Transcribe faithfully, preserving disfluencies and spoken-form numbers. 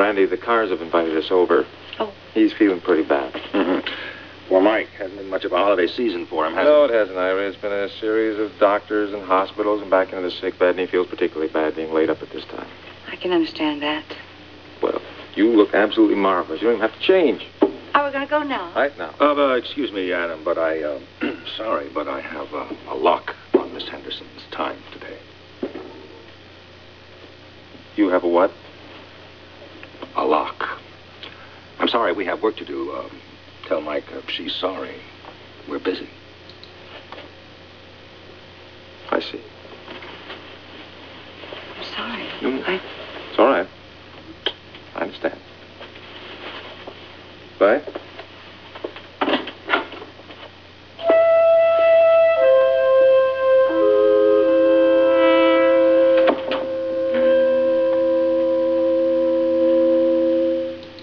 Randy, the Cars have invited us over. Oh. He's feeling pretty bad. Mm-hmm. Well, Mike, hasn't been much of a holiday season for him, has No, it? it hasn't, Ira. It's been a series of doctors and hospitals and back into the sick bed, and he feels particularly bad being laid up at this time. I can understand that. Well, you look absolutely marvelous. You don't even have to change. Are we going to go now? Right now. Uh, uh, excuse me, Adam, but I, uh, sorry, but I have uh, a lock on Miss Henderson's time today. You have a what? A lock. I'm sorry, we have work to do. Um, tell Mike uh, she's sorry. We're busy. I see. I'm sorry. Mm. I... It's all right.